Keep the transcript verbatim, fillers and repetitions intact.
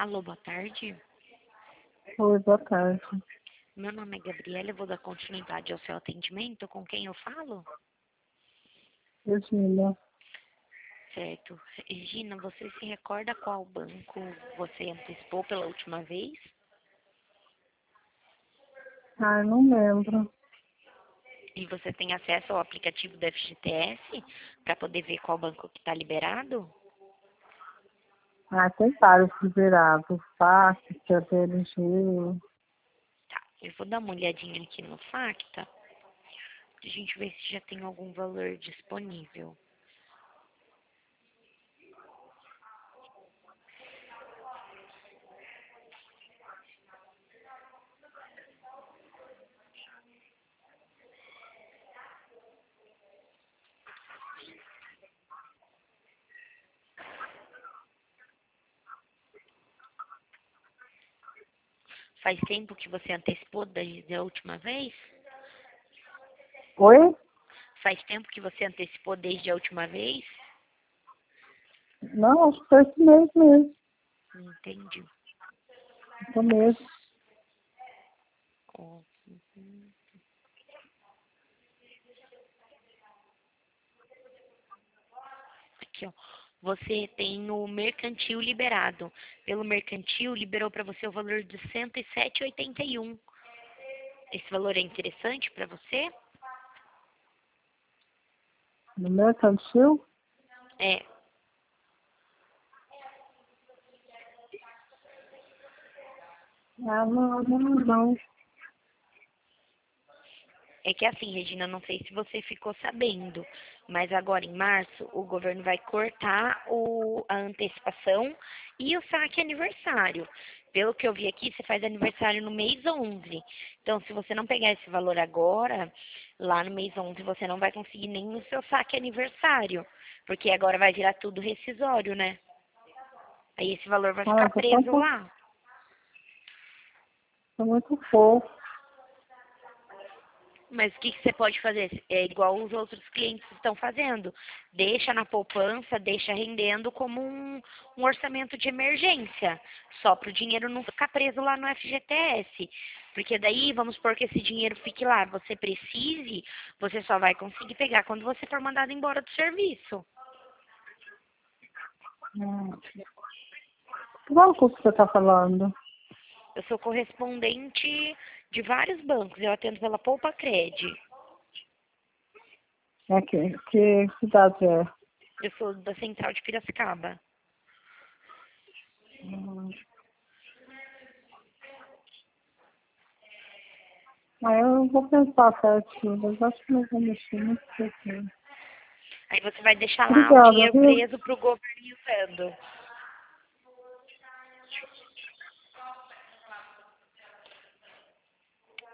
Alô, boa tarde. Oi, boa tarde. Meu nome é Gabriela, eu vou dar continuidade ao seu atendimento. Com quem eu falo? Regina. Certo. Regina, você se recorda qual banco você antecipou pela última vez? Ah, não lembro. E você tem acesso ao aplicativo do F G T S para poder ver qual banco que está liberado? Ah, tem vários liberados. Fax, T L G. Tá, eu vou dar uma olhadinha aqui no Facta, pra gente ver se já tem algum valor disponível. Faz tempo que você antecipou desde a última vez? Oi? Faz tempo que você antecipou desde a última vez? Não, acho que foi esse mês mesmo. Entendi. Esse mês. Ó, uhum. Aqui, ó. Você tem o mercantil liberado. Pelo mercantil, liberou para você o valor de cento e sete vírgula oitenta e um. Esse valor é interessante para você? No mercantil? É. Ah, não, não, não. É que assim, Regina, não sei se você ficou sabendo, mas agora em março o governo vai cortar o, a antecipação e o saque aniversário. Pelo que eu vi aqui, você faz aniversário no mês onze. Então, se você não pegar esse valor agora, lá no mês onze você não vai conseguir nem o seu saque aniversário, porque agora vai virar tudo rescisório, né? Aí esse valor vai Ah, ficar tá preso tão, lá. tá muito pouco. Mas o que, que você pode fazer? É igual os outros clientes estão fazendo. Deixa na poupança, deixa rendendo como um, um orçamento de emergência. Só para o dinheiro não ficar preso lá no F G T S. Porque daí, vamos supor que esse dinheiro fique lá. Você precise, você só vai conseguir pegar quando você for mandado embora do serviço. Hum. Que banco que você tá falando? Eu sou correspondente de vários bancos. Eu atendo pela Poupa Cred. É que, que cidade é? Eu sou da Central de Piracicaba. Hum. Ah, eu vou pensar certinho, mas acho que não vou mexer muito pouquinho. Aí você vai deixar lá o Obrigada, dinheiro viu? preso para o governo usando.